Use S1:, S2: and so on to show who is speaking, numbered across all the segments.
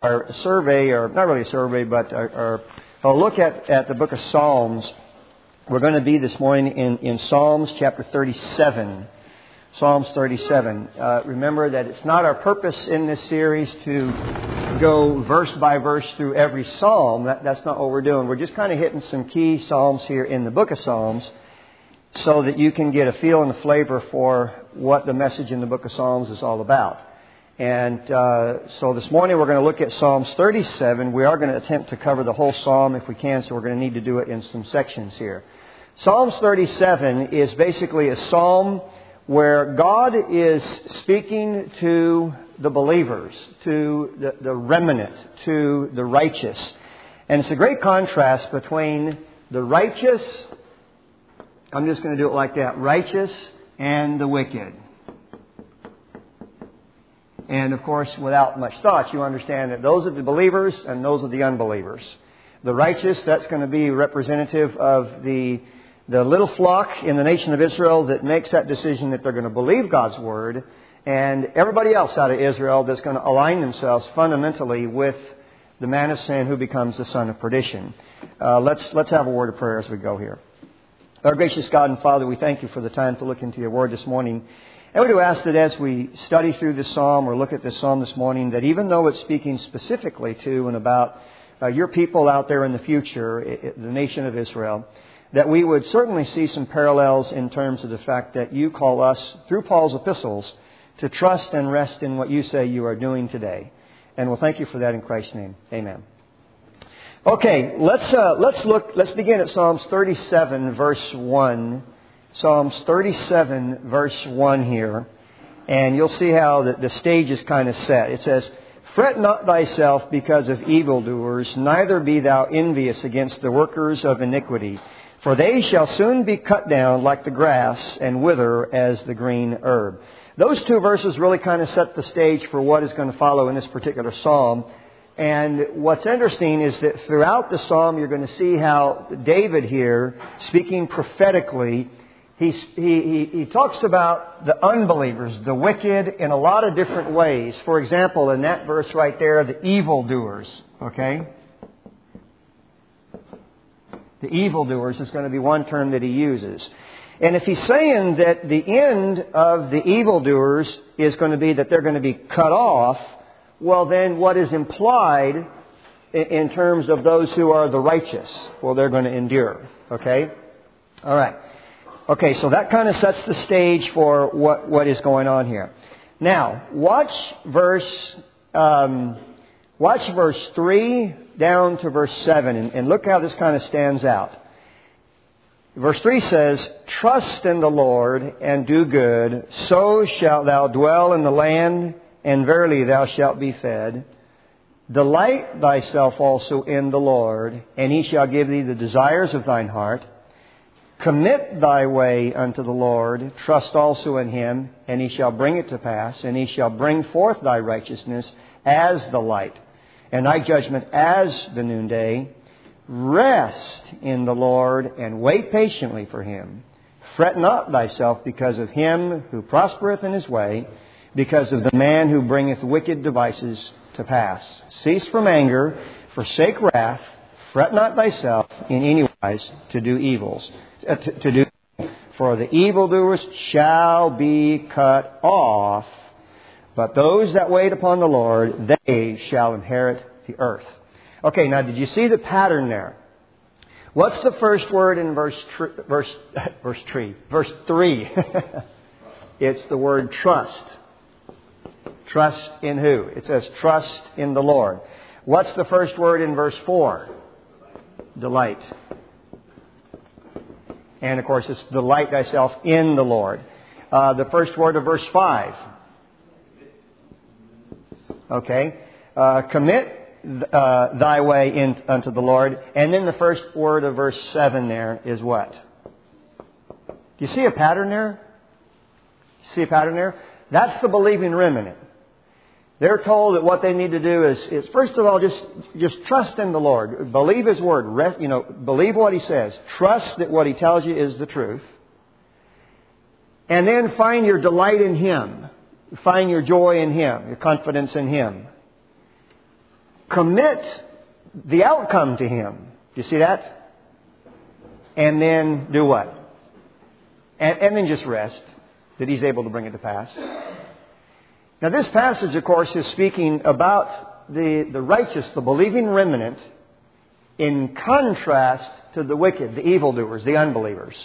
S1: our survey, or not really a survey, but our look at the book of Psalms. We're going to be this morning in Psalms chapter 37. Psalms 37. Remember that it's not our purpose in this series to go verse by verse through every psalm. That's not what we're doing. We're just kind of hitting some key psalms here in the book of Psalms so that you can get a feel and a flavor for what the message in the book of Psalms is all about. And so this morning we're going to look at Psalms 37. We are going to attempt to cover the whole psalm if we can, so we're going to need to do it in some sections here. Psalms 37 is basically a psalm where God is speaking to the believers, to the remnant, to the righteous. And it's a great contrast between the righteous, I'm just going to do it like that, righteous and the wicked. And of course, without much thought, you understand that those are the believers and those are the unbelievers. The righteous, that's going to be representative of the little flock in the nation of Israel that makes that decision that they're going to believe God's Word, and everybody else out of Israel that's going to align themselves fundamentally with the man of sin who becomes the son of perdition. Let's have a word of prayer as we go here. Our gracious God and Father, we thank you for the time to look into your Word this morning. And we do ask that as we study through this psalm or look at this psalm this morning, that even though it's speaking specifically to and about your people out there in the future, the nation of Israel, that we would certainly see some parallels in terms of the fact that you call us, through Paul's epistles, to trust and rest in what you say you are doing today. And we'll thank you for that in Christ's name. Amen. Okay, let's begin at Psalms 37, verse 1. Psalms 37, verse 1 here. And you'll see how the stage is kind of set. It says, "Fret not thyself because of evildoers, neither be thou envious against the workers of iniquity. For they shall soon be cut down like the grass and wither as the green herb." Those two verses really kind of set the stage for what is going to follow in this particular psalm. And what's interesting is that throughout the psalm you're going to see how David here, speaking prophetically, he talks about the unbelievers, the wicked, in a lot of different ways. For example, in that verse right there, the evildoers, okay? The evildoers is going to be one term that he uses. And if he's saying that the end of the evildoers is going to be that they're going to be cut off, well then what is implied in terms of those who are the righteous? Well, they're going to endure, okay? All right. Okay, so that kind of sets the stage for what is going on here. Now, watch verse 3 down to verse 7, and look how this kind of stands out. Verse 3 says, "Trust in the Lord and do good, so shalt thou dwell in the land, and verily thou shalt be fed. Delight thyself also in the Lord, and He shall give thee the desires of thine heart. Commit thy way unto the Lord, trust also in Him, and He shall bring it to pass, and He shall bring forth thy righteousness as the light, and thy judgment as the noonday. Rest in the Lord, and wait patiently for Him. Fret not thyself because of him who prospereth in his way, because of the man who bringeth wicked devices to pass. Cease from anger, forsake wrath, fret not thyself in any wise to do evils. For the evildoers shall be cut off, but those that wait upon the Lord, they shall inherit the earth." Okay, now did you see the pattern there? What's the first word in verse 3? It's the word trust. Trust in who? It says trust in the Lord. What's the first word in verse 4? Delight. And of course, it's delight thyself in the Lord. The first word of verse 5. Okay. Commit thy way unto the Lord. And then the first word of verse 7 there is what? Do you see a pattern there? See a pattern there? That's the believing remnant. They're told that what they need to do is first of all, just trust in the Lord. Believe His Word. Believe what He says. Trust that what He tells you is the truth. And then find your delight in Him. Find your joy in Him. Your confidence in Him. commit the outcome to Him. Do you see that? And then do what? And then just rest that He's able to bring it to pass. Now this passage, of course, is speaking about the righteous, the believing remnant, in contrast to the wicked, the evildoers, the unbelievers.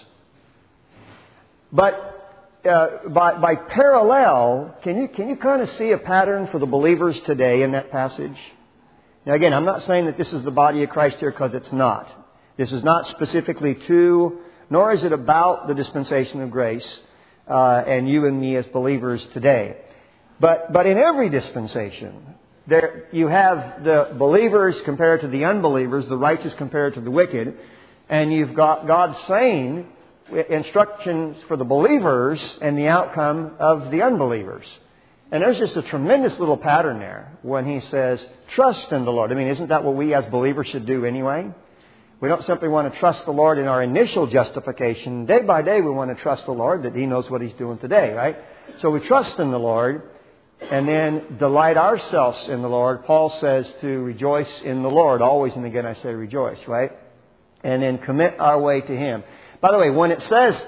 S1: But by parallel, can you kind of see a pattern for the believers today in that passage? Now again, I'm not saying that this is the body of Christ here, because it's not. This is not specifically to, nor is it about the dispensation of grace and you and me as believers today. But in every dispensation, there you have the believers compared to the unbelievers, the righteous compared to the wicked, and you've got God saying instructions for the believers and the outcome of the unbelievers. And there's just a tremendous little pattern there when He says, trust in the Lord. I mean, isn't that what we as believers should do anyway? We don't simply want to trust the Lord in our initial justification. Day by day we want to trust the Lord that He knows what He's doing today, right? So we trust in the Lord and then delight ourselves in the Lord. Paul says to rejoice in the Lord. Always and again I say rejoice, right? And then commit our way to Him. By the way, when it says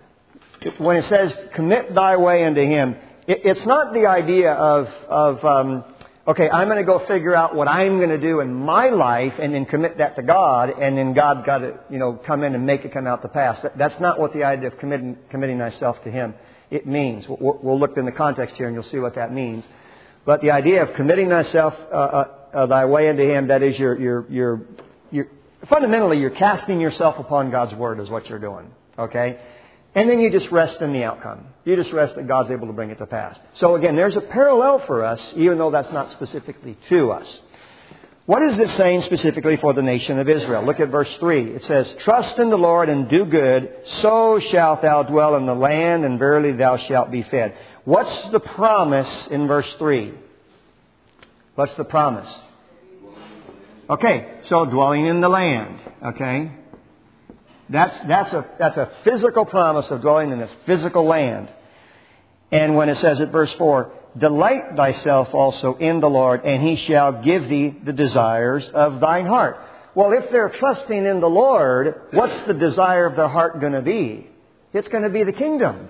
S1: commit thy way unto Him, it's not the idea of okay, I'm going to go figure out what I'm going to do in my life and then commit that to God, and then God got to, come in and make it come out to pass. That's not what the idea of committing thyself to Him it means. We'll look in the context here and you'll see what that means. But the idea of committing thyself thy way unto Him, that is you're fundamentally you're casting yourself upon God's Word is what you're doing. Okay? And then you just rest in the outcome. You just rest that God's able to bring it to pass. So again, there's a parallel for us, even though that's not specifically to us. What is this saying specifically for the nation of Israel? Look at verse 3. It says, trust in the Lord and do good, so shalt thou dwell in the land, and verily thou shalt be fed. What's the promise in verse 3? What's the promise? Okay, so dwelling in the land. Okay? That's a physical promise of dwelling in a physical land. And when it says at verse 4, delight thyself also in the Lord, and He shall give thee the desires of thine heart. Well, if they're trusting in the Lord, what's the desire of their heart going to be? It's going to be the kingdom.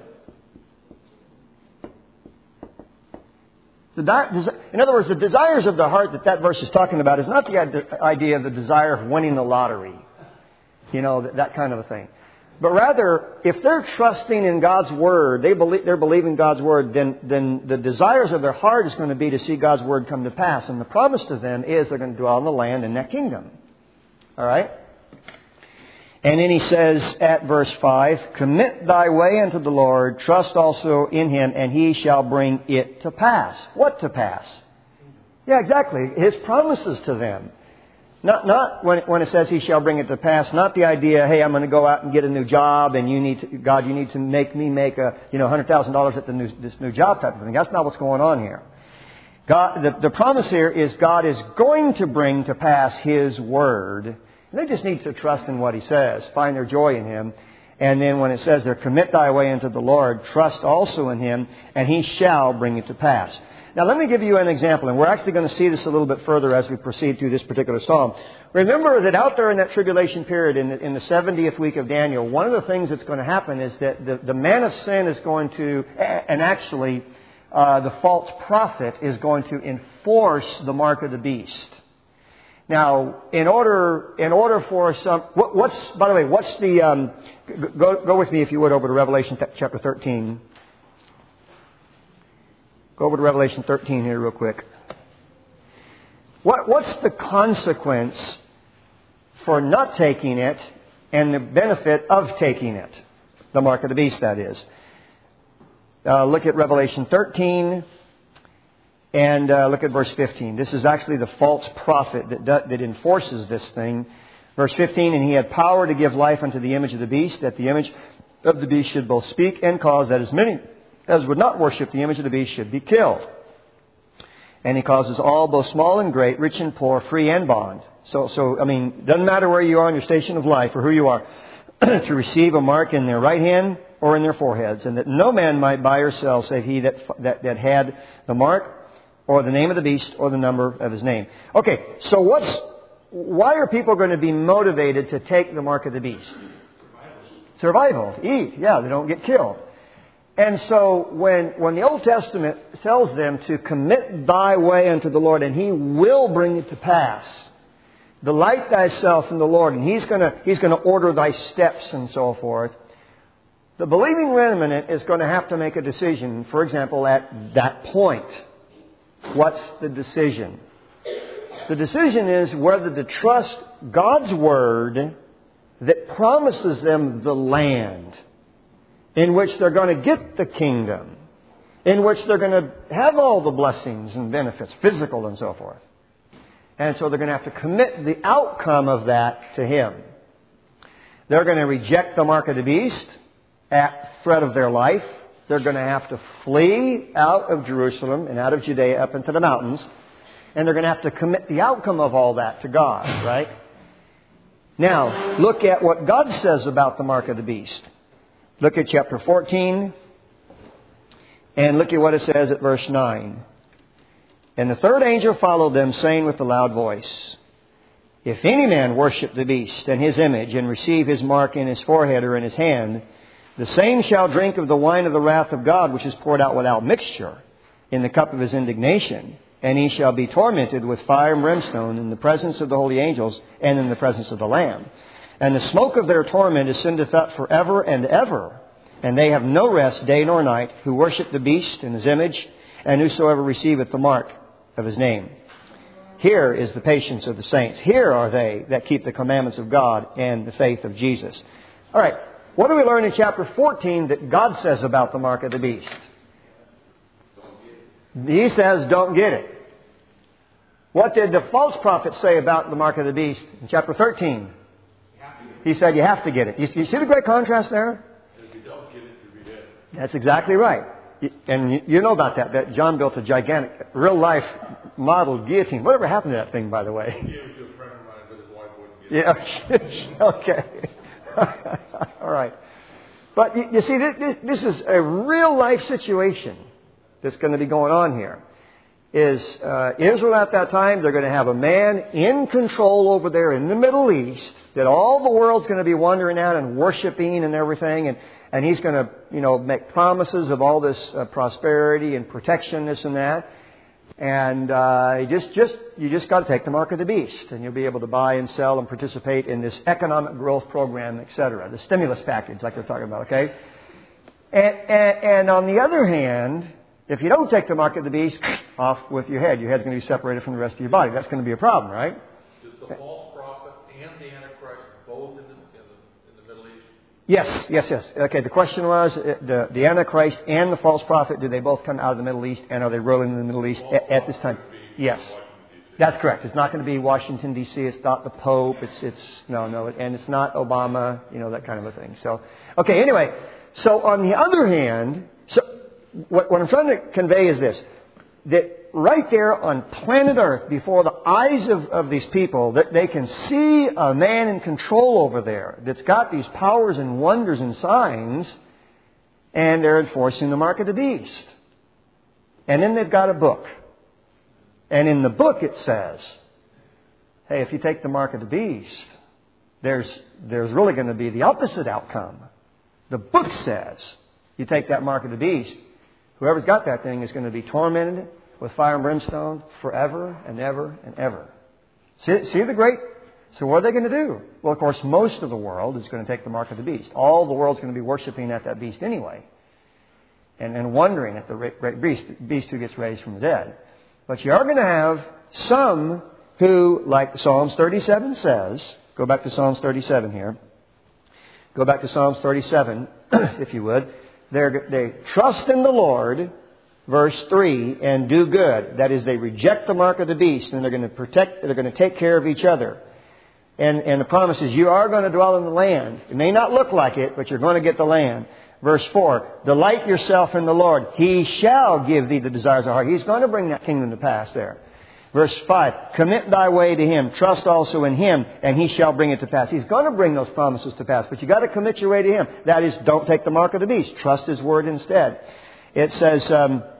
S1: In other words, the desires of the heart that verse is talking about is not the idea of the desire of winning the lottery. That kind of a thing. But rather, if they're trusting in God's Word, they're believing God's Word, then the desires of their heart is going to be to see God's Word come to pass. And the promise to them is they're going to dwell in the land in that kingdom. All right? And then he says at verse 5, commit thy way unto the Lord, trust also in Him, and He shall bring it to pass. What to pass? Yeah, exactly. His promises to them. Not when it says He shall bring it to pass. Not the idea, hey, I'm going to go out and get a new job, and you need to make me make $100,000 at this new job type of thing. That's not what's going on here. God, the promise here is God is going to bring to pass His Word. And they just need to trust in what He says, find their joy in Him. And then when it says there, commit thy way unto the Lord, trust also in Him, and He shall bring it to pass. Now, let me give you an example, and we're actually going to see this a little bit further as we proceed through this particular psalm. Remember that out there in that tribulation period, in the 70th week of Daniel, one of the things that's going to happen is that the man of sin is going to, and actually the false prophet is going to enforce the mark of the beast. Now, in order for some, by the way, what's the, go with me if you would over to Revelation chapter 13. Go over to Revelation 13 here real quick. What's the consequence for not taking it and the benefit of taking it? The mark of the beast, that is. Look at Revelation 13 and look at verse 15. This is actually the false prophet that enforces this thing. Verse 15, and he had power to give life unto the image of the beast, that the image of the beast should both speak and cause that as many as would not worship the image of the beast should be killed. And he causes all, both small and great, rich and poor, free and bond. So I mean, doesn't matter where you are in your station of life or who you are, to receive a mark in their right hand or in their foreheads, and that no man might buy or sell save he that had the mark or the name of the beast, or the number of his name. Okay, so why are people going to be motivated to take the mark of the beast? Survival. Eat. Yeah, they don't get killed. And so when the Old Testament tells them to commit thy way unto the Lord, and He will bring it to pass, delight thyself in the Lord, and He's going to order thy steps and so forth, the believing remnant is going to have to make a decision, for example, at that point. What's the decision? The decision is whether to trust God's Word that promises them the land in which they're going to get the kingdom, in which they're going to have all the blessings and benefits, physical and so forth. And so they're going to have to commit the outcome of that to Him. They're going to reject the mark of the beast at threat of their life. They're going to have to flee out of Jerusalem and out of Judea up into the mountains. And they're going to have to commit the outcome of all that to God, right? Now, look at what God says about the mark of the beast. Look at chapter 14, and look at what it says at verse 9. And the third angel followed them, saying with a loud voice, If any man worship the beast and his image, and receive his mark in his forehead or in his hand, the same shall drink of the wine of the wrath of God, which is poured out without mixture in the cup of his indignation. And he shall be tormented with fire and brimstone in the presence of the holy angels and in the presence of the Lamb. And the smoke of their torment ascendeth up forever and ever. And they have no rest day nor night, who worship the beast and his image, and whosoever receiveth the mark of his name. Here is the patience of the saints. Here are they that keep the commandments of God and the faith of Jesus. All right, what do we learn in chapter 14 that God says about the mark of the beast? He says, don't get it. What did the false prophet say about the mark of the beast in chapter 13? He said you have to get it. You see the great contrast there?
S2: If you don't get it, you'll be dead.
S1: That's exactly right. And you know about that John built a gigantic, real-life model guillotine. Whatever happened to that thing, by the way?
S2: He gave it to a friend of mine, but his wife wouldn't get it.
S1: Yeah, okay. All right. But you see, this is a real-life situation that's going to be going on here. Is Israel at that time, they're going to have a man in control over there in the Middle East that all the world's going to be wandering at and worshiping and everything. And he's going to, make promises of all this prosperity and protection, this and that. And you just got to take the mark of the beast, and you'll be able to buy and sell and participate in this economic growth program, etc. The stimulus package, like they're talking about, okay? And on the other hand, if you don't take the mark of the beast, off with your head. Your head's going to be separated from the rest of your body. That's going to be a problem, right?
S2: Is the false prophet and the Antichrist both in the Middle East?
S1: Yes. Okay, the question was, the Antichrist and the false prophet, do they both come out of the Middle East, and are they ruling in the Middle East at this time? Yes. That's correct. It's not going to be Washington, D.C. It's not the Pope. No. And it's not Obama, that kind of a thing. So, okay, anyway. So, on the other hand, what I'm trying to convey is this, that right there on planet Earth, before the eyes of these people, that they can see a man in control over there that's got these powers and wonders and signs, and they're enforcing the mark of the beast. And then they've got a book. And in the book it says, hey, if you take the mark of the beast, there's really going to be the opposite outcome. The book says, you take that mark of the beast, whoever's got that thing is going to be tormented with fire and brimstone forever and ever and ever. See the great... So what are they going to do? Well, of course, most of the world is going to take the mark of the beast. All the world's going to be worshiping at that beast anyway. And wondering at the great beast who gets raised from the dead. But you are going to have some who, like Psalms 37 says... Go back to Psalms 37 here. Go back to Psalms 37, if you would. They trust in the Lord, verse 3, and do good. That is, they reject the mark of the beast, and they're going to take care of each other. And the promise is, you are going to dwell in the land. It may not look like it, but you're going to get the land. Verse 4, delight yourself in the Lord. He shall give thee the desires of the heart. He's going to bring that kingdom to pass there. Verse 5, commit thy way to Him. Trust also in Him, and He shall bring it to pass. He's going to bring those promises to pass, but you got to commit your way to Him. That is, don't take the mark of the beast. Trust His word instead. It says,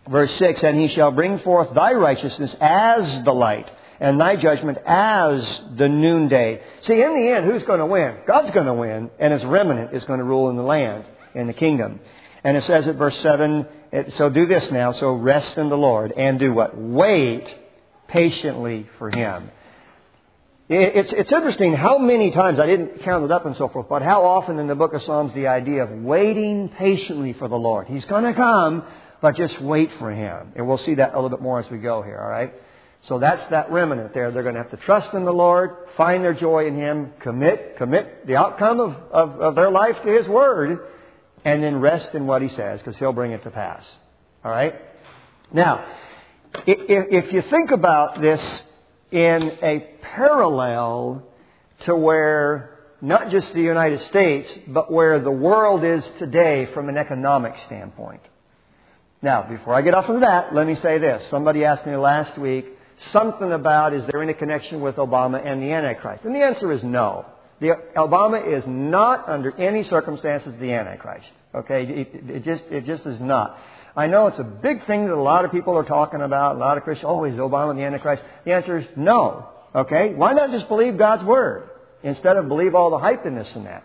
S1: Verse 6, and he shall bring forth thy righteousness as the light, and thy judgment as the noonday. See, in the end, who's going to win? God's going to win, and His remnant is going to rule in the land, in the kingdom. And it says at verse 7, so do this now, so rest in the Lord, and do what? Wait patiently for Him. It's interesting how many times, I didn't count it up and so forth, but how often in the book of Psalms the idea of waiting patiently for the Lord. He's going to come, but just wait for Him. And we'll see that a little bit more as we go here, all right? So that's that remnant there. They're going to have to trust in the Lord, find their joy in Him, commit the outcome of their life to His Word, and then rest in what He says, because He'll bring it to pass. All right? Now, if you think about this in a parallel to where not just the United States, but where the world is today from an economic standpoint. Now, before I get off of that, let me say this. Somebody asked me last week something about, is there any connection with Obama and the Antichrist? And the answer is no. Obama is not under any circumstances the Antichrist. Okay? It just is not. I know it's a big thing that a lot of people are talking about, a lot of Christians, oh, is Obama the Antichrist? The answer is no. Okay? Why not just believe God's Word instead of believe all the hype in this and that?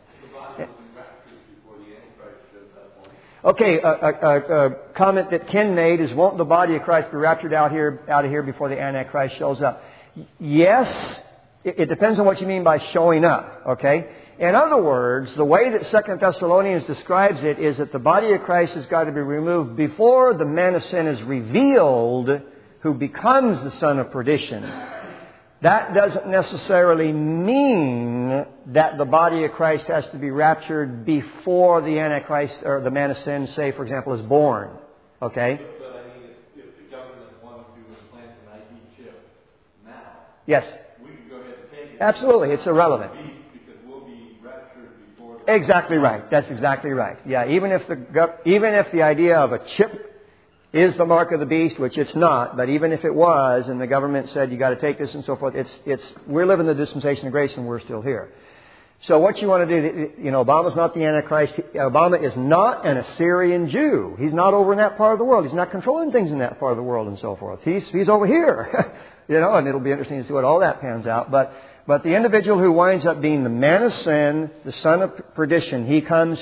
S1: Okay, a comment that Ken made is, won't the body of Christ be raptured out of here before the Antichrist shows up? Yes, it depends on what you mean by showing up, okay? In other words, the way that 2 Thessalonians describes it is that the body of Christ has got to be removed before the man of sin is revealed, who becomes the son of perdition. That doesn't necessarily mean that the body of Christ has to be raptured before the Antichrist or the man of sin, say, for example, is born. Okay?
S2: But I mean, if the government wanted to implant an ID chip now,
S1: yes,
S2: we could go ahead and take it.
S1: Absolutely, it's irrelevant.
S2: Because we'll be raptured before.
S1: Exactly right. That's exactly right. Yeah, even if the idea of a chip is the mark of the beast, which it's not, but even if it was, and the government said you got to take this and so forth, we're living the dispensation of grace and we're still here. So what you want to do, Obama's not the Antichrist. Obama is not an Assyrian Jew. He's not over in that part of the world. He's not controlling things in that part of the world and so forth. He's over here, and it'll be interesting to see what all that pans out. But the individual who winds up being the man of sin, the son of perdition, he comes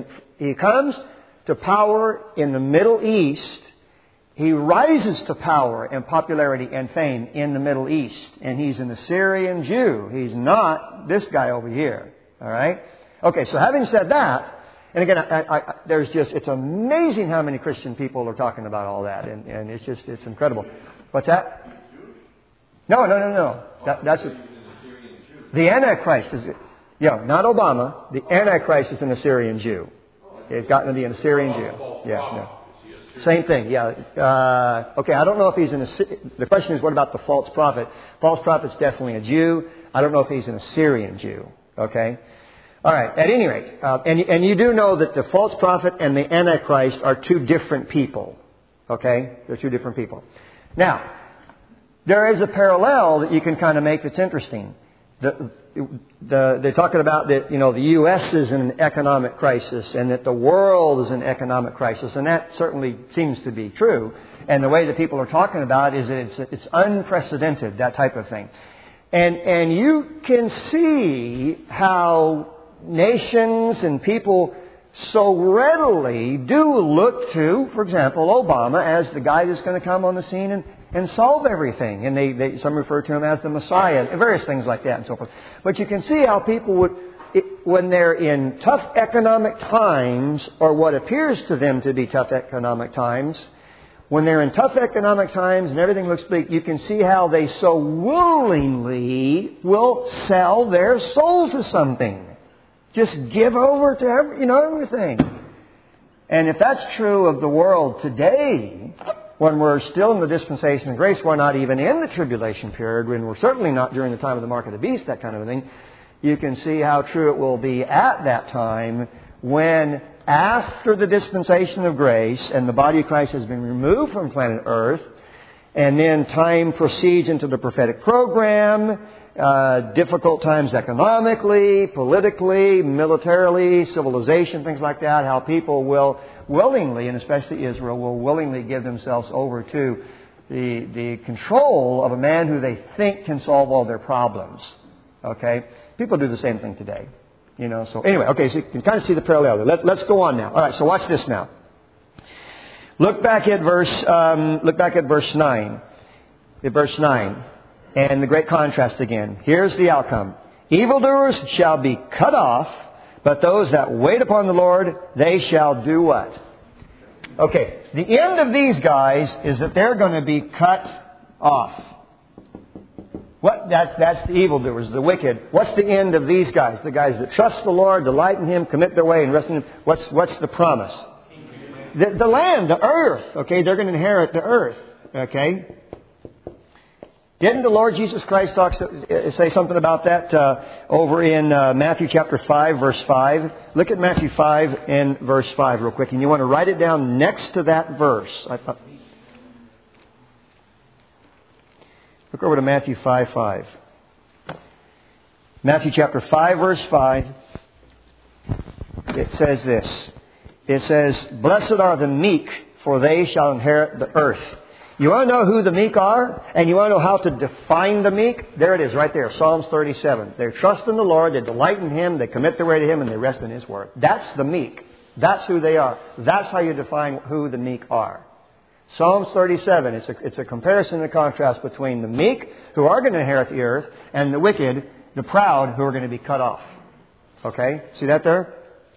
S1: to power in the Middle East. He rises to power and popularity and fame in the Middle East. And he's an Assyrian Jew. He's not this guy over here. All right? Okay, so having said that, and again, it's amazing how many Christian people are talking about all that. And it's incredible. What's that? No. That's the Antichrist is, not Obama. The Antichrist is an Assyrian Jew. He's gotten to be an Assyrian Jew. Yeah, no. Same thing, yeah. Okay, I don't know if he's the question is, what about the false prophet? False prophet's definitely a Jew. I don't know if he's an Assyrian Jew. Okay? All right, at any rate. And you do know that the false prophet and the Antichrist are two different people. Okay? They're two different people. Now, there is a parallel that you can kind of make that's interesting. They're talking about that, the U.S. is in an economic crisis and that the world is in an economic crisis. And that certainly seems to be true. And the way that people are talking about it is that it's unprecedented, that type of thing. And you can see how nations and people so readily do look to, for example, Obama as the guy that's going to come on the scene and solve everything. And some refer to him as the Messiah, and various things like that and so forth. But you can see how people would, when they're in tough economic times, or what appears to them to be tough economic times, when they're in tough economic times and everything looks bleak, you can see how they so willingly will sell their soul to something. Just give over to everything. And if that's true of the world today, when we're still in the dispensation of grace, we're not even in the tribulation period, when we're certainly not during the time of the mark of the beast, that kind of a thing, you can see how true it will be at that time when, after the dispensation of grace and the body of Christ has been removed from planet Earth, and then time proceeds into the prophetic program, difficult times economically, politically, militarily, civilization, things like that, how people will willingly, and especially Israel, will willingly give themselves over to the control of a man who they think can solve all their problems. Okay? People do the same thing today. So anyway, okay, so you can kind of see the parallel there. Let's go on now. All right, so watch this now. Look back at verse 9. At verse 9. And the great contrast again. Here's the outcome. Evildoers shall be cut off, but those that wait upon the Lord, they shall do what? Okay, the end of these guys is that they're going to be cut off. What? That's the evildoers, the wicked. What's the end of these guys? The guys that trust the Lord, delight in Him, commit their way, and rest in Him. What's the promise? The land, the earth. Okay, they're going to inherit the earth. Okay. Didn't the Lord Jesus Christ say something about that over in Matthew chapter 5, verse 5? Look at Matthew 5 and verse 5 real quick. And you want to write it down next to that verse. Look over to Matthew 5:5. Matthew chapter 5, verse 5. It says this. It says, "Blessed are the meek, for they shall inherit the earth." You want to know who the meek are? And you want to know how to define the meek? There it is, right there. Psalms 37. They trust in the Lord, they delight in Him, they commit their way to Him, and they rest in His word. That's the meek. That's who they are. That's how you define who the meek are. Psalms 37, it's a comparison and a contrast between the meek, who are going to inherit the earth, and the wicked, the proud, who are going to be cut off. Okay? See that there?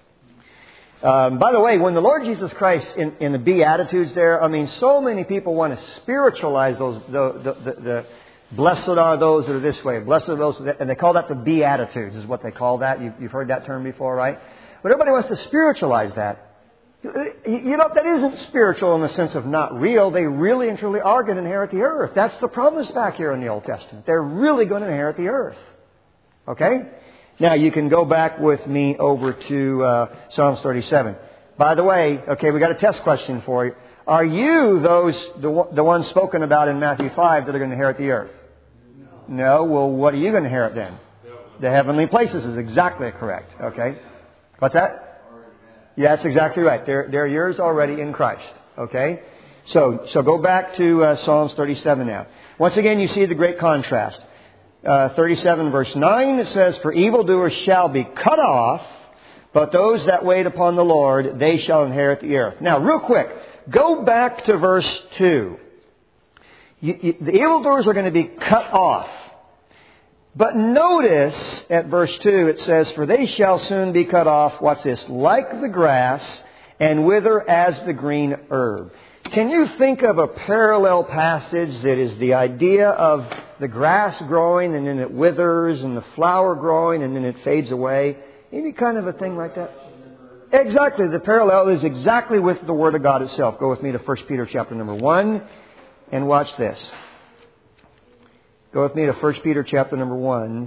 S1: By the way, when the Lord Jesus Christ, in the Beatitudes there, so many people want to spiritualize those, the blessed are those that are this way, blessed are those, and they call that the Beatitudes, is what they call that. You've heard that term before, right? But everybody wants to spiritualize that. That isn't spiritual in the sense of not real. They really and truly are going to inherit the earth. That's the promise back here in the Old Testament. They're really going to inherit the earth. Okay? Now, you can go back with me over to Psalms 37. By the way, okay, we got a test question for you. Are you the ones spoken about in Matthew 5 that are going to inherit the earth? No. Well, what are you going to inherit then? The heavenly places is exactly correct. Okay. What's that? Yeah, that's exactly right. They're yours already in Christ. Okay? So go back to Psalms 37 now. Once again, you see the great contrast. 37 verse 9, it says, "For evildoers shall be cut off, but those that wait upon the Lord, they shall inherit the earth." Now, real quick, go back to verse 2. The evildoers are going to be cut off. But notice at verse 2 it says, "For they shall soon be cut off," what's this? "Like the grass, and wither as the green herb." Can you think of a parallel passage that is the idea of the grass growing and then it withers, and the flower growing and then it fades away? Any kind of a thing like that? Exactly. The parallel is exactly with the Word of God itself. Go with me to 1 Peter chapter number 1 and watch this. Go with me to 1 Peter chapter number 1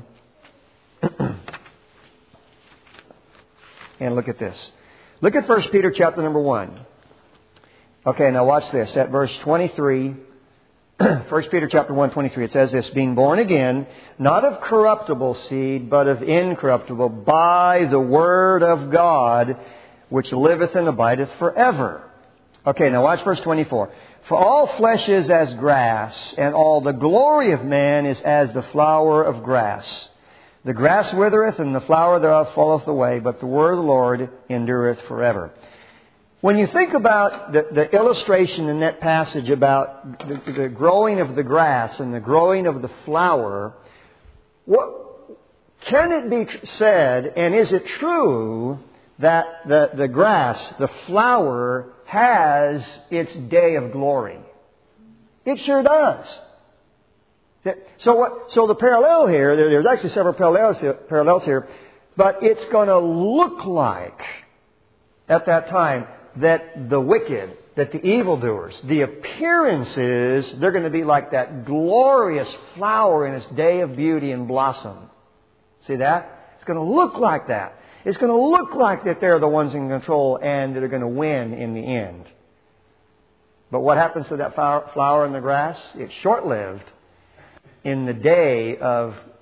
S1: and look at this. Look at 1 Peter chapter number 1. Okay, now watch this. At verse 23, 1 Peter chapter 1, 23, it says this, "Being born again, not of corruptible seed, but of incorruptible, by the word of God, which liveth and abideth forever." Okay, now watch verse 24. "For all flesh is as grass, and all the glory of man is as the flower of grass. The grass withereth, and the flower thereof falleth away, but the word of the Lord endureth forever." When you think about the illustration in that passage about the growing of the grass and the growing of the flower, can it be said, and is it true, that the grass, the flower, has its day of glory? It sure does. So the parallel here, there's actually several parallels here, but it's going to look like at that time that the wicked, that the evildoers, the appearances, they're going to be like that glorious flower in its day of beauty and blossom. See that? It's going to look like that. It's going to look like that they're the ones in control and that are going to win in the end. But what happens to that flower in the grass? It's short-lived in the day of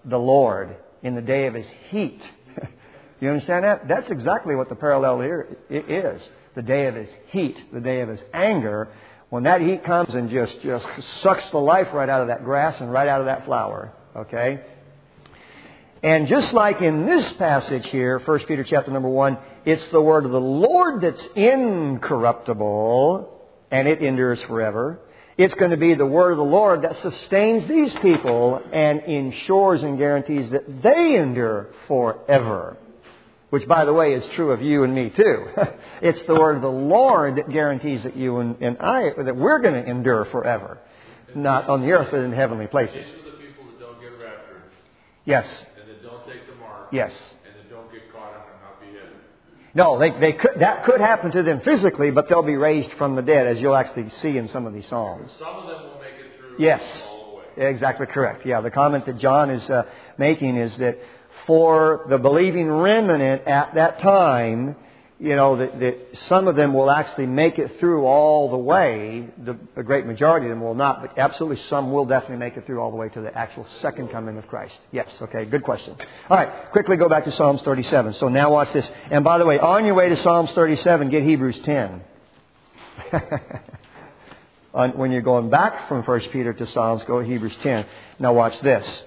S1: the Lord in the day of His heat. You understand that? That's exactly what the parallel here is. The day of His heat, the day of His anger, when that heat comes and just sucks the life right out of that grass and right out of that flower. Okay? And just like in this passage here, 1 Peter chapter number 1, it's the word of the Lord that's incorruptible, and it endures forever. It's going to be the word of the Lord that sustains these people and ensures and guarantees that they endure forever. Which, by the way, is true of you and me too. It's the word of the Lord that guarantees that you and I, that we're going to endure forever. Not on the earth, but in heavenly places.
S2: These are the people that don't get raptured.
S1: Yes.
S2: And that don't take the mark.
S1: Yes.
S2: And that don't get caught up and not be hidden.
S1: No, that could happen to them physically, but they'll be raised from the dead, as you'll actually see in some of these Psalms.
S2: Some of them will make it through
S1: Yes.
S2: all the way.
S1: Exactly correct. Yeah, the comment that John is making is that for the believing remnant at that time, that some of them will actually make it through all the way. A great majority of them will not, but absolutely some will definitely make it through all the way to the actual second coming of Christ. Yes, okay, good question. All right, quickly go back to Psalms 37. So now watch this. And by the way, on your way to Psalms 37, get Hebrews 10. When you're going back from 1 Peter to Psalms, go to Hebrews 10. Now watch this.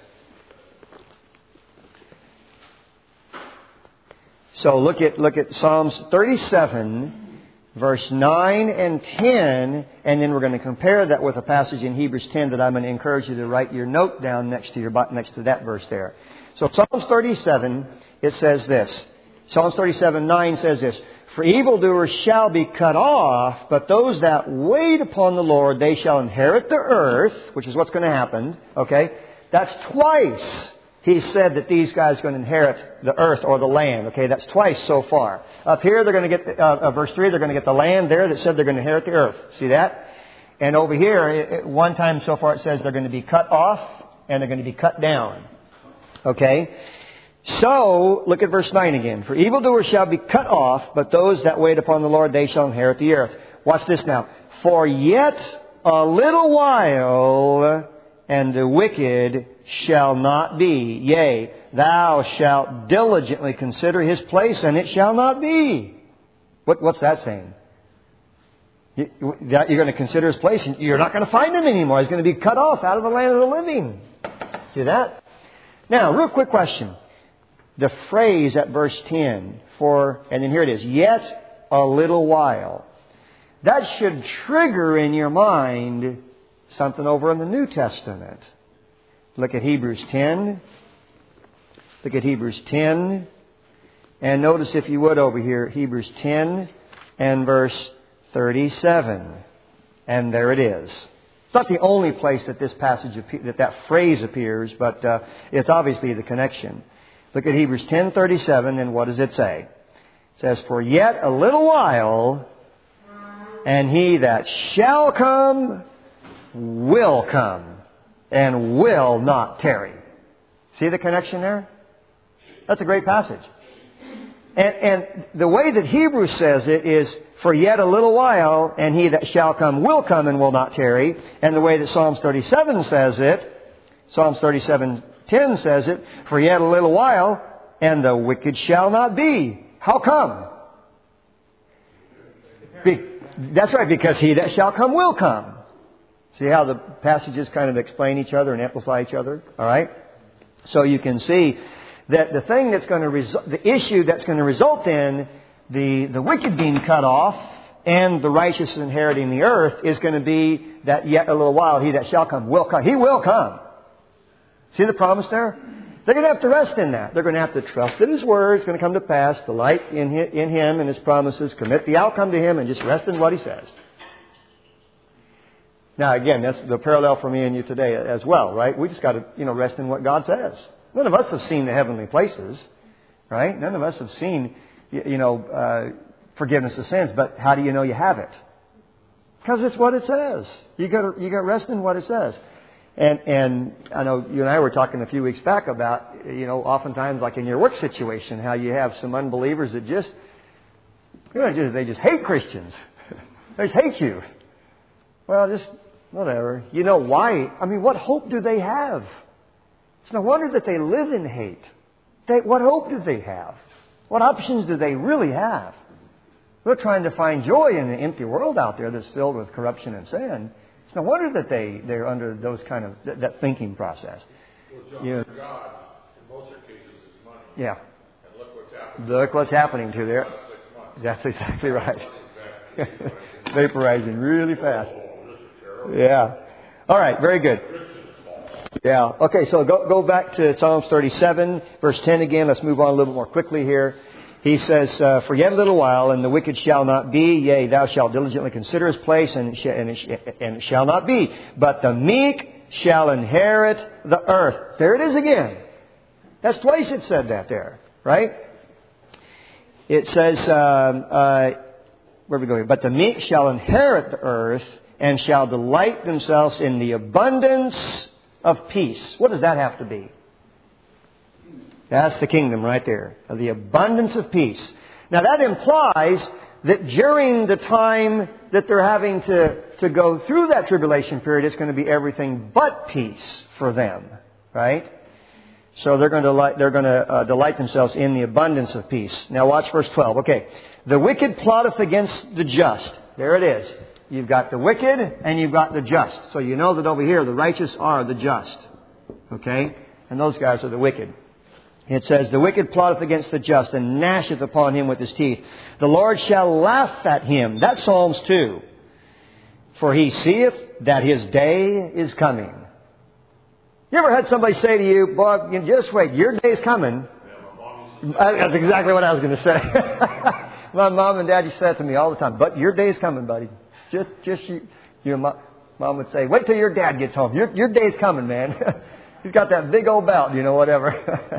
S1: So look at Psalms 37, verse 9 and 10, and then we're going to compare that with a passage in Hebrews 10 that I'm going to encourage you to write your note down next to that verse there. So Psalms 37, it says this. Psalms 37, 9 says this. For evildoers shall be cut off, but those that wait upon the Lord, they shall inherit the earth, which is what's going to happen. Okay? That's twice He said that these guys are going to inherit the earth or the land. Okay, that's twice so far. Up here, they're going to get, verse 3, they're going to get the land there that said they're going to inherit the earth. See that? And over here, one time so far it says they're going to be cut off and they're going to be cut down. Okay? So, look at verse 9 again. For evildoers shall be cut off, but those that wait upon the Lord, they shall inherit the earth. Watch this now. For yet a little while, and the wicked shall not be. Yea, thou shalt diligently consider his place, and it shall not be. What's that saying? You're going to consider his place, and you're not going to find him anymore. He's going to be cut off out of the land of the living. See that? Now, real quick question. The phrase at verse 10, and then here it is, yet a little while. That should trigger in your mind something over in the New Testament. Look at Hebrews 10. Look at Hebrews 10. And notice, if you would, over here, Hebrews 10 and verse 37. And there it is. It's not the only place that this passage, that phrase appears, but it's obviously the connection. Look at Hebrews 10:37, and what does it say? It says, for yet a little while, and he that shall come will come, and will not tarry. See the connection there? That's a great passage. And the way that Hebrews says it is, for yet a little while, and he that shall come will come and will not tarry. And the way that Psalms 37 says it, Psalms 37:10 says it, for yet a little while, and the wicked shall not be. How come? That's right, because he that shall come will come. See how the passages kind of explain each other and amplify each other? All right? So you can see that the thing that's going to the issue that's going to result in the wicked being cut off and the righteous inheriting the earth is going to be that yet a little while, he that shall come will come. He will come. See the promise there? They're going to have to rest in that. They're going to have to trust that His Word is going to come to pass, delight in Him and His promises, commit the outcome to Him, and just rest in what He says. Now, again, that's the parallel for me and you today as well, right? We just got to, rest in what God says. None of us have seen the heavenly places, right? None of us have seen, forgiveness of sins. But how do you know you have it? Because it's what it says. You got to rest in what it says. And I know you and I were talking a few weeks back about, oftentimes like in your work situation, how you have some unbelievers that they just hate Christians. They just hate you. Well, just whatever. You know why? I mean, what hope do they have? It's no wonder that they live in hate. What hope do they have? What options do they really have? They're trying to find joy in an empty world out there that's filled with corruption and sin. It's no wonder that they're under those kind of that thinking process.
S2: Well, John, God, in most of cases, is money.
S1: Yeah.
S2: And look what's happening.
S1: Look what's happening to there. That's exactly right. Vaporizing really fast. Yeah. All right. Very good. Yeah. Okay. So go back to Psalms 37, verse 10 again. Let's move on a little more quickly here. He says, "For yet a little while, and the wicked shall not be. Yea, thou shalt diligently consider his place, and it shall not be. But the meek shall inherit the earth." There it is again. That's twice it said that there, right? It says, where are we going? "But the meek shall inherit the earth, and shall delight themselves in the abundance of peace." What does that have to be? That's the kingdom right there. Of the abundance of peace. Now that implies that during the time that they're having to go through that tribulation period, it's going to be everything but peace for them. Right? So they're going to delight themselves in the abundance of peace. Now watch verse 12. Okay. "The wicked plotteth against the just." There it is. You've got the wicked and you've got the just. So you know that over here the righteous are the just. Okay? And those guys are the wicked. It says, "The wicked plotteth against the just, and gnasheth upon him with his teeth. The Lord shall laugh at him." That's Psalms 2. "For he seeth that his day is coming." You ever had somebody say to you, "Boy, you just wait, your day's coming"? That's exactly what I was going to say. My mom and dad used to say that to me all the time. "But your day's coming, buddy." Your mom would say, "Wait till your dad gets home. Your day's coming, man." He's got that big old belt, whatever.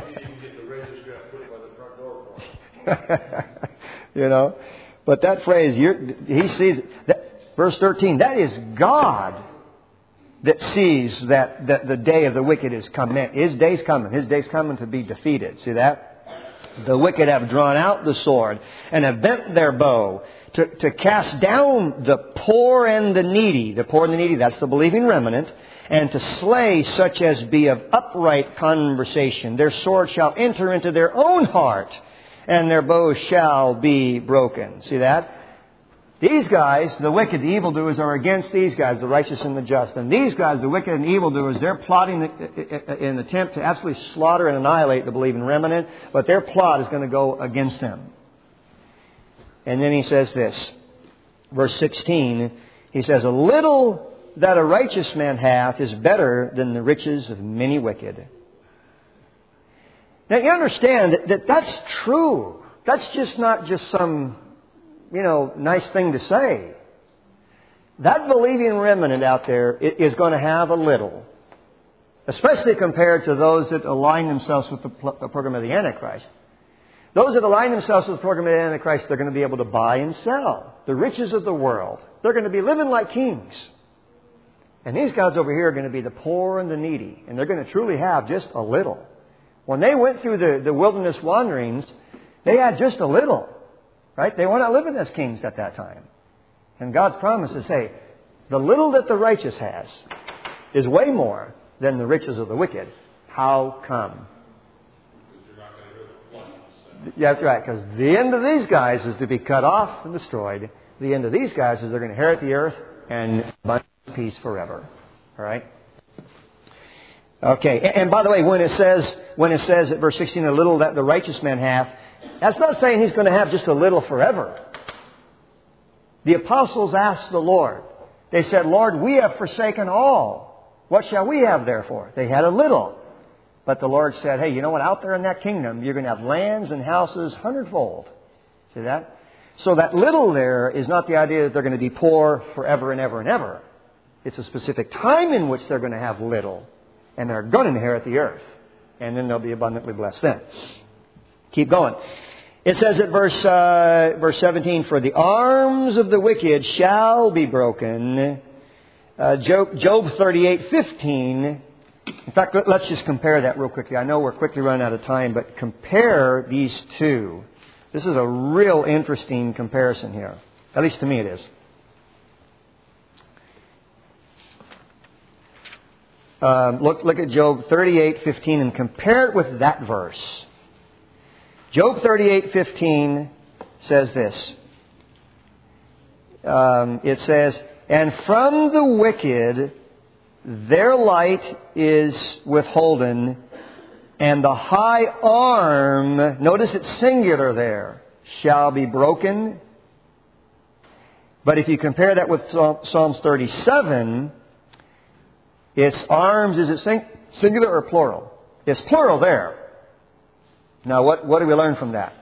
S1: But that phrase, he sees that, verse 13, that is God that sees that the day of the wicked is coming. His day's coming. His day's coming to be defeated. See that? "The wicked have drawn out the sword and have bent their bow to cast down the poor and the needy." The poor and the needy, that's the believing remnant. "And to slay such as be of upright conversation. Their sword shall enter into their own heart, and their bows shall be broken." See that? These guys, the wicked, the evildoers, are against these guys, the righteous and the just. And these guys, the wicked and evildoers, they're plotting in an attempt to absolutely slaughter and annihilate the believing remnant. But their plot is going to go against them. And then he says this, verse 16, he says, "A little that a righteous man hath is better than the riches of many wicked." Now you understand that that's true. That's just not just some, nice thing to say. That believing remnant out there is going to have a little. Especially compared to those that align themselves with the program of the Antichrist. Those that align themselves with the program of the Antichrist, they're going to be able to buy and sell the riches of the world. They're going to be living like kings. And these guys over here are going to be the poor and the needy. And they're going to truly have just a little. When they went through the wilderness wanderings, they had just a little. Right? They were not living as kings at that time. And God's promise is, hey, the little that the righteous has is way more than the riches of the wicked. How come? Yeah, that's right. Because the end of these guys is to be cut off and destroyed. The end of these guys is they're going to inherit the earth and abundant peace forever. All right? Okay. And by the way, when it says at verse 16, "a little that the righteous man hath," that's not saying he's going to have just a little forever. The apostles asked the Lord. They said, "Lord, we have forsaken all. What shall we have therefore?" They had a little. But the Lord said, "Hey, you know what? Out there in that kingdom, you're going to have lands and houses hundredfold." See that? So that little there is not the idea that they're going to be poor forever and ever and ever. It's a specific time in which they're going to have little. And they're going to inherit the earth. And then they'll be abundantly blessed then. Keep going. It says at verse 17, "For the arms of the wicked shall be broken." Job 38:15. In fact, let's just compare that real quickly. I know we're quickly running out of time, but compare these two. This is a real interesting comparison here. At least to me it is. Look at Job 38:15 and compare it with that verse. Job 38:15 says this. It says, "And from the wicked their light is withholden, and the high arm," notice it's singular there, "shall be broken." But if you compare that with Psalms 37, its arms, is it singular or plural? It's plural there. Now what do we learn from that?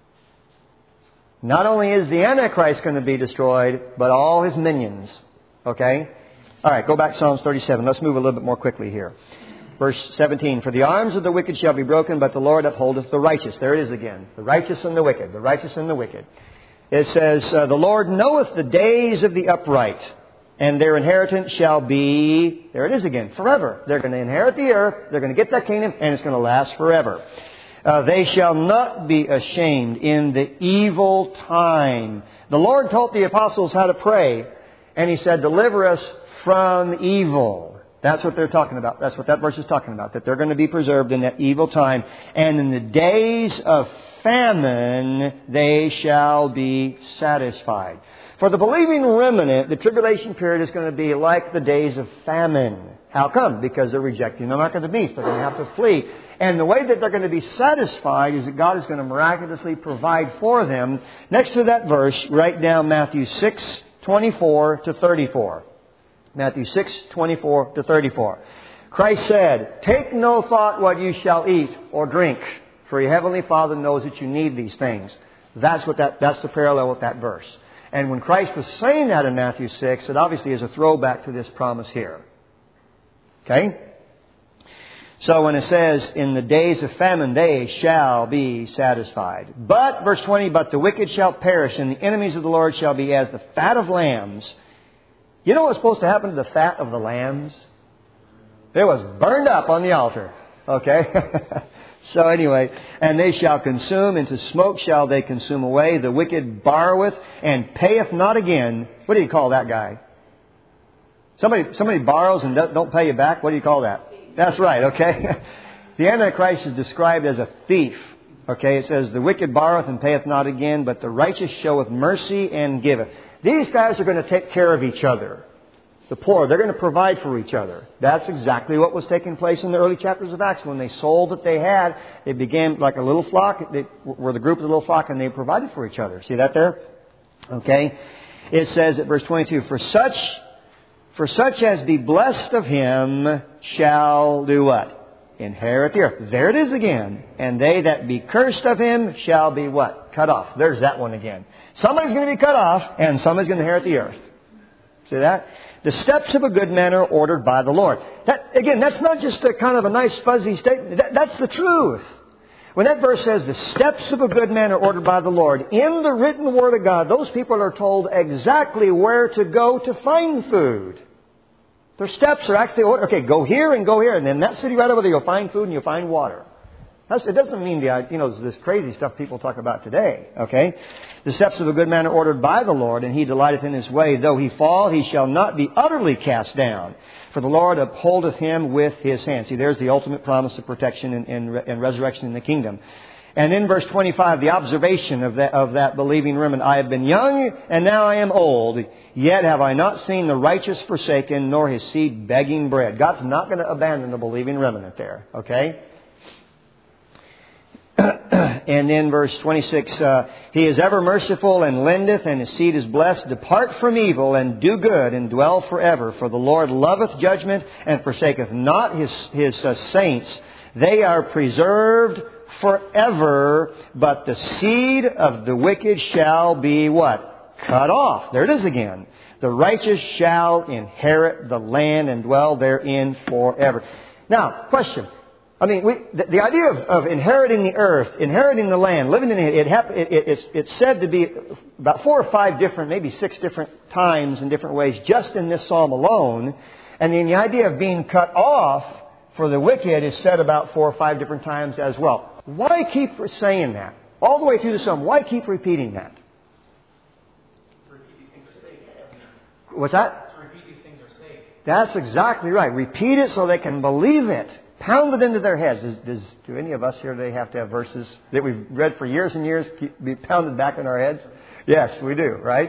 S1: Not only is the Antichrist going to be destroyed, but all his minions. Okay? All right, go back to Psalms 37. Let's move a little bit more quickly here. Verse 17, "For the arms of the wicked shall be broken, but the Lord upholdeth the righteous." There it is again. The righteous and the wicked. The righteous and the wicked. It says, "The Lord knoweth the days of the upright, and their inheritance shall be," there it is again, forever. They're going to inherit the earth, they're going to get that kingdom, and it's going to last forever. "They shall not be ashamed in the evil time." The Lord taught the apostles how to pray, and He said, "Deliver us from evil." That's what they're talking about. That's what that verse is talking about, that they're going to be preserved in that evil time. "And in the days of famine they shall be satisfied." For the believing remnant, the tribulation period is going to be like the days of famine. How come? Because they're rejecting the mark of the beast. They're going to have to flee. And the way that they're going to be satisfied is that God is going to miraculously provide for them. Next to that verse, write down Matthew 6:24 to 34. Matthew 6:24 to 34. Christ said, "Take no thought what you shall eat or drink, for your heavenly Father knows that you need these things." That's the parallel with that verse. And when Christ was saying that in Matthew 6, it obviously is a throwback to this promise here. Okay? So when it says, "In the days of famine they shall be satisfied." But, verse 20, "But the wicked shall perish, and the enemies of the Lord shall be as the fat of lambs." You know what's supposed to happen to the fat of the lambs? It was burned up on the altar. Okay? So anyway, "And they shall consume, into smoke shall they consume away. The wicked borroweth and payeth not again." What do you call that guy? Somebody borrows and don't pay you back. What do you call that? That's right, okay? The Antichrist is described as a thief. Okay, it says, "The wicked borroweth and payeth not again, but the righteous showeth mercy and giveth." These guys are going to take care of each other. The poor, they're going to provide for each other. That's exactly what was taking place in the early chapters of Acts. When they sold what they had, they began like a little flock. They were the group of the little flock, and they provided for each other. See that there? Okay. It says at verse 22, For such as be blessed of him shall do what? Inherit the earth. There it is again. And they that be cursed of him shall be what? Cut off. There's that one again. Somebody's going to be cut off, and somebody's going to inherit the earth. See that? The steps of a good man are ordered by the Lord. That's not just a kind of a nice fuzzy statement. That's the truth. When that verse says the steps of a good man are ordered by the Lord, in the written Word of God, those people are told exactly where to go to find food. Their steps are actually ordered. Okay, go here, and in that city right over there you'll find food and you'll find water. It doesn't mean this crazy stuff people talk about today. Okay, the steps of a good man are ordered by the Lord, and he delighteth in his way. Though he fall, he shall not be utterly cast down, for the Lord upholdeth him with his hand. See, there's the ultimate promise of protection and resurrection in the kingdom. And in verse 25, the observation of that believing remnant: I have been young, and now I am old. Yet have I not seen the righteous forsaken, nor his seed begging bread. God's not going to abandon the believing remnant there. Okay? And in verse 26, He is ever merciful and lendeth, and his seed is blessed. Depart from evil and do good and dwell forever. For the Lord loveth judgment and forsaketh not his saints. They are preserved forever, but the seed of the wicked shall be what? Cut off. There it is again. The righteous shall inherit the land and dwell therein forever. Now, question. The idea of inheriting the earth, inheriting the land, living in it's said to be about 4 or 5 different, maybe 6 different times in different ways, just in this psalm alone. And then the idea of being cut off for the wicked is said about 4 or 5 different times as well. Why keep saying that? All the way through the psalm, why keep repeating that?
S2: To repeat these things are safe.
S1: What's that?
S2: To repeat these things are safe.
S1: That's exactly right. Repeat it so they can believe it. Pound it into their heads. Do any of us here today have to have verses that we've read for years and years be pounded back in our heads? Yes, we do, right?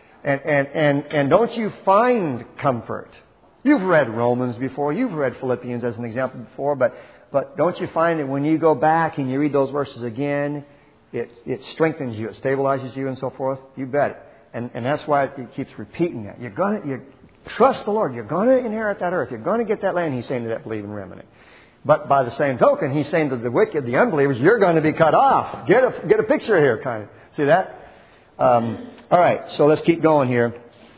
S1: And don't you find comfort? You've read Romans before. You've read Philippians as an example before. But don't you find that when you go back and you read those verses again, it strengthens you, it stabilizes you and so forth? You bet. And that's why it keeps repeating that. You trust the Lord. You're going to inherit that earth. You're going to get that land, He's saying to that believing remnant. But by the same token, He's saying to the wicked, the unbelievers, you're going to be cut off. Get a picture here, kind of. See that? All right, so let's keep going here.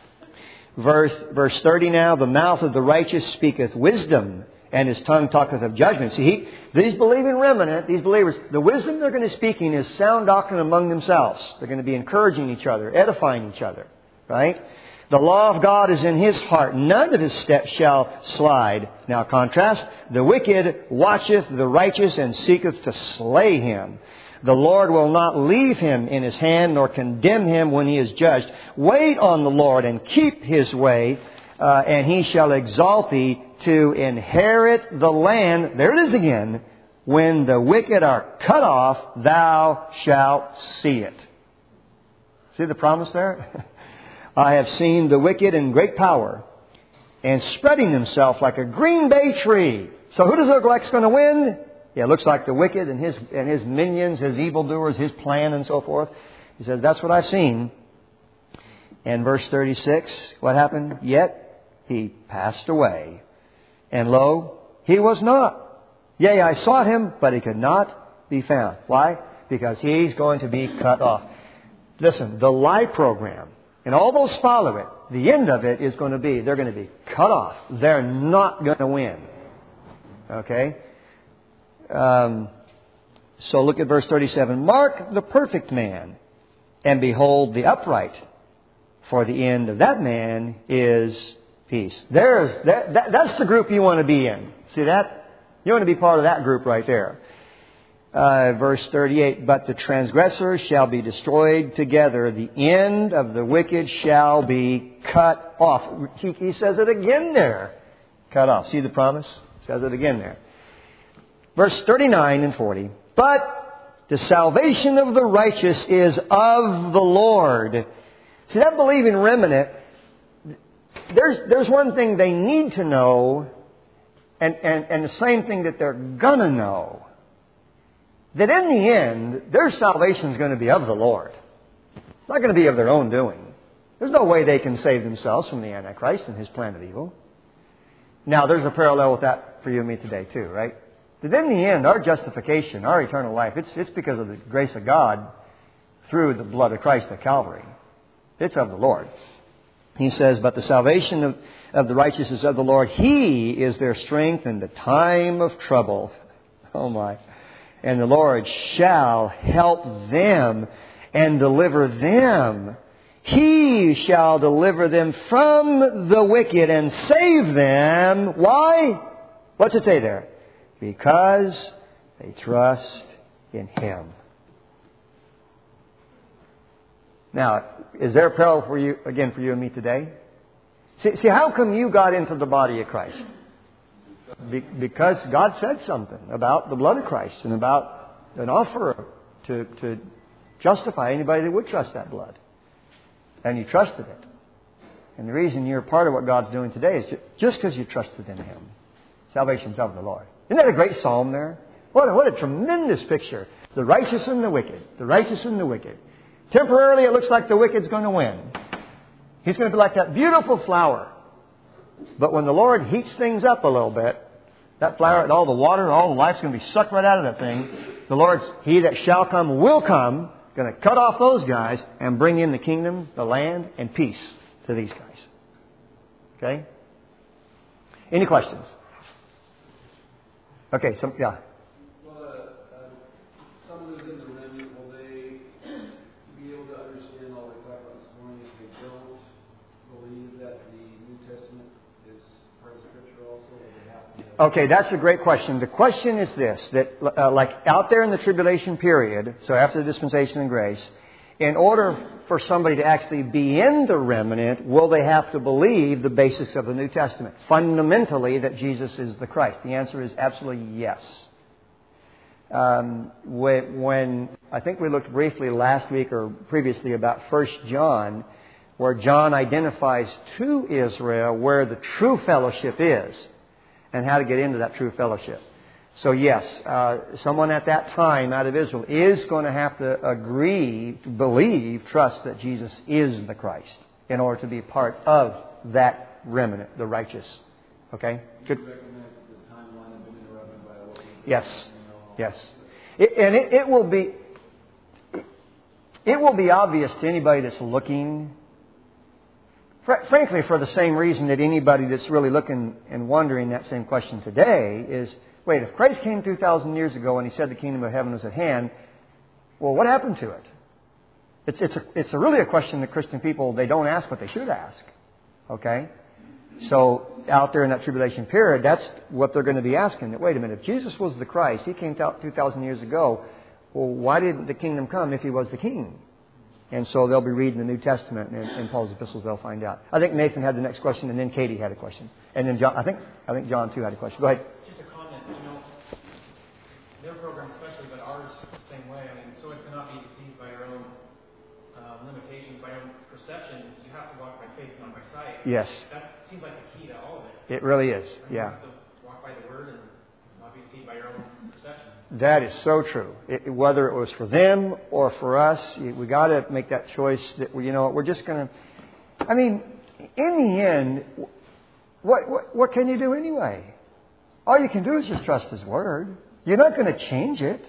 S1: Verse 30 now, the mouth of the righteous speaketh wisdom, and his tongue talketh of judgment. See, these believing remnant, these believers, the wisdom they're going to be speaking is sound doctrine among themselves. They're going to be encouraging each other, edifying each other, right? The law of God is in his heart. None of his steps shall slide. Now contrast, the wicked watcheth the righteous and seeketh to slay him. The Lord will not leave him in his hand, nor condemn him when he is judged. Wait on the Lord and keep his way, and he shall exalt thee to inherit the land. There it is again. When the wicked are cut off, thou shalt see it. See the promise there? I have seen the wicked in great power and spreading himself like a green bay tree. So who does it look like is going to win? Yeah, it looks like the wicked and his minions, his evildoers, his plan and so forth. He says, that's what I've seen. And verse 36, what happened? Yet he passed away. And lo, he was not. Yea, I sought him, but he could not be found. Why? Because he's going to be cut off. Listen, the lie program, and all those follow it, the end of it is going to be, they're going to be cut off. They're not going to win. Okay? So look at verse 37. Mark the perfect man, and behold the upright, for the end of that man is peace. That's the group you want to be in. See that? You want to be part of that group right there. Verse 38, but the transgressors shall be destroyed together. The end of the wicked shall be cut off. He says it again there. Cut off. See the promise? Says it again there. Verse 39 and 40. But the salvation of the righteous is of the Lord. See, that believing remnant, there's one thing they need to know, and the same thing that they're going to know. That in the end, their salvation is going to be of the Lord. It's not going to be of their own doing. There's no way they can save themselves from the Antichrist and his plan of evil. Now, there's a parallel with that for you and me today too, right? That in the end, our justification, our eternal life, it's because of the grace of God through the blood of Christ at Calvary. It's of the Lord. He says, but the salvation of the righteous is of the Lord. He is their strength in the time of trouble. Oh my. And the Lord shall help them and deliver them. He shall deliver them from the wicked and save them. Why? What's it say there? Because they trust in Him. Now, is there a parallel for you, again, for you and me today? See, how come you got into the body of Christ? Because God said something about the blood of Christ and about an offer to justify anybody that would trust that blood. And you trusted it. And the reason you're part of what God's doing today is just because you trusted in Him. Salvation's of the Lord. Isn't that a great psalm there? What a tremendous picture. The righteous and the wicked. The righteous and the wicked. Temporarily, it looks like the wicked's going to win. He's going to be like that beautiful flower. But when the Lord heats things up a little bit, that flower and all the water and all the life's going to be sucked right out of that thing. The Lord's, He that shall come will come, going to cut off those guys and bring in the kingdom, the land, and peace to these guys. Okay? Any questions? Okay, yeah.
S3: Well, someone who's in the remnant, will they be able to understand all they talk about this morning if they don't believe that the New Testament is part of Scripture also? Or they have to
S1: Okay, that's a great question. The question is this, that like out there in the tribulation period, so after the dispensation and grace, In order for somebody to actually be in the remnant, will they have to believe the basis of the New Testament? Fundamentally, that Jesus is the Christ. The answer is absolutely yes. When I think we looked briefly last week or previously about 1 John, where John identifies to Israel where the true fellowship is and how to get into that true fellowship. So yes, someone at that time out of Israel is going to have to agree, believe, trust that Jesus is the Christ in order to be part of that remnant, the righteous. Okay? Good. Yes. Yes. It will be obvious to anybody that's looking, frankly, for the same reason that anybody that's really looking and wondering that same question today is, wait, if Christ came 2,000 years ago and He said the kingdom of heaven was at hand, well, what happened to it? It's really a question that Christian people, they don't ask what they should ask. Okay? So out there in that tribulation period, that's what they're going to be asking. That, wait a minute, if Jesus was the Christ, He came 2,000 years ago, well, why didn't the kingdom come if He was the King? And so they'll be reading the New Testament and in Paul's epistles, they'll find out. I think Nathan had the next question, and then Katie had a question. And then John, I think John too had a question. Go ahead.
S4: Just a comment, their program especially, but ours the same way. I mean, so as to not be deceived by your own limitations, by your own perception, you have to walk by faith, not by sight.
S1: Yes.
S4: That seems like the key to all of it.
S1: It really is, yeah.
S4: You have to walk by the Word and not be deceived by your own perception.
S1: That is so true. Whether it was for them or for us, we got to make that choice that we're just going to. I mean, in the end, what can you do anyway? All you can do is just trust His Word. You're not going to change it,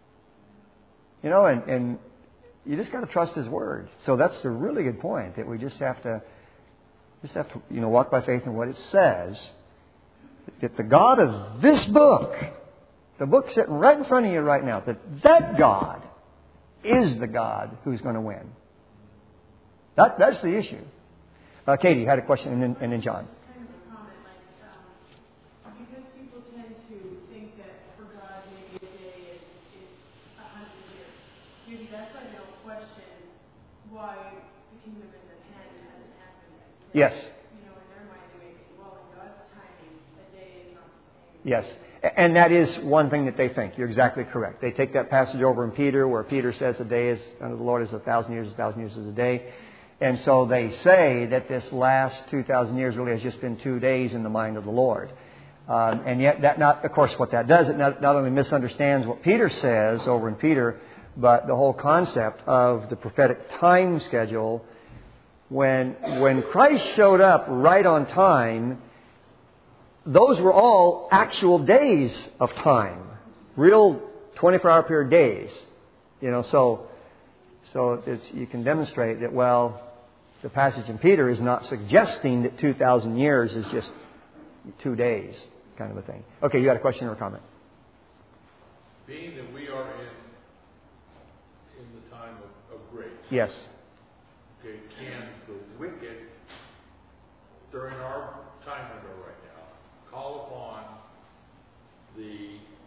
S1: and you just got to trust His Word. So that's a really good point, that we just have to walk by faith in what it says. That the God of this book, the book sitting right in front of you right now, that God is the God who's going to win. That's the issue. Katie had a question, and then John.
S5: Kind of a comment, because people tend to think that for God maybe a day is 100 years. Maybe that's why they don't question why the kingdom is at hand and hasn't happened yet.
S1: Yes.
S5: In their mind they may think, well, in God's timing, a day is not the same.
S1: Yes. And that is one thing that they think. You're exactly correct. They take that passage over in Peter where Peter says a day is under the Lord is 1,000 years, 1,000 years is a day. And so they say that this last 2,000 years really has just been 2 days in the mind of the Lord. And yet, of course, what that does, it not only misunderstands what Peter says over in Peter, but the whole concept of the prophetic time schedule. When Christ showed up right on time, those were all actual days of time, real 24-hour period days. So you can demonstrate that, well, the passage in Peter is not suggesting that 2,000 years is just 2 days, kind of a thing. Okay, you had a question or a comment?
S2: Being that we are in the time of grace.
S1: Yes.
S2: Okay, can the wicked, during our time window right now, call upon the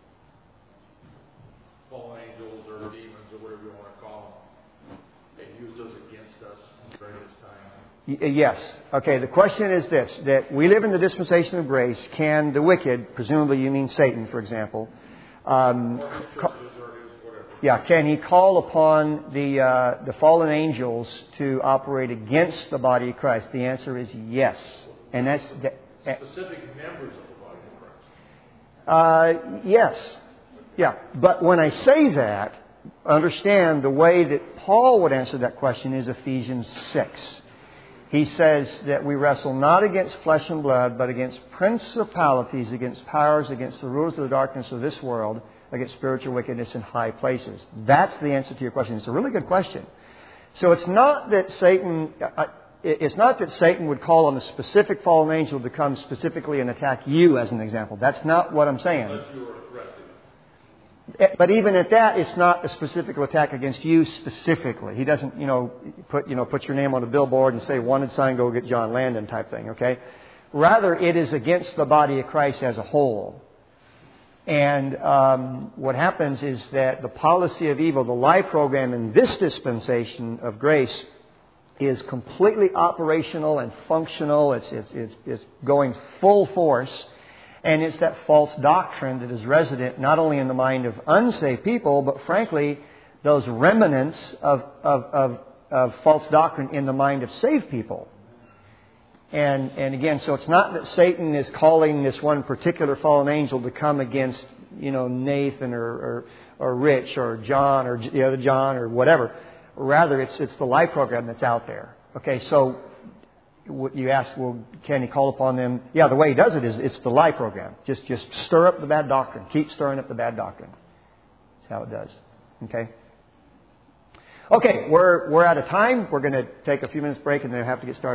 S2: fallen angels or demons or whatever you want to call them and use those against us during this time?
S1: Yes. Okay, the question is this, that we live in the dispensation of grace. Can the wicked, presumably you mean Satan, for example, can he call upon the fallen angels to operate against the body of Christ? The answer is yes. And that's...
S2: specific members of the body of Christ.
S1: Yes. Yeah. But when I say that, understand the way that Paul would answer that question is Ephesians 6. He says that we wrestle not against flesh and blood, but against principalities, against powers, against the rulers of the darkness of this world, against spiritual wickedness in high places. That's the answer to your question. It's a really good question. So it's not that Satan would call on a specific fallen angel to come specifically and attack you, as an example. That's not what I'm saying.
S2: Unless you are a threat to him.
S1: But even at that, it's not a specific attack against you specifically. He doesn't, put your name on a billboard and say, wanted sign, go get John Landon type thing, okay? Rather, it is against the body of Christ as a whole. And what happens is that the policy of evil, the lie program in this dispensation of grace, is completely operational and functional. It's going full force. And it's that false doctrine that is resident not only in the mind of unsaved people, but frankly, those remnants of false doctrine in the mind of saved people. And again, so it's not that Satan is calling this one particular fallen angel to come against, Nathan or Rich or John or the other John or whatever. Rather, it's the lie program that's out there. Okay, so you ask, well, can he call upon them? Yeah, the way he does it is it's the lie program. Just stir up the bad doctrine. Keep stirring up the bad doctrine. That's how it does. Okay. Okay, we're out of time. We're going to take a few minutes break and then have to get started.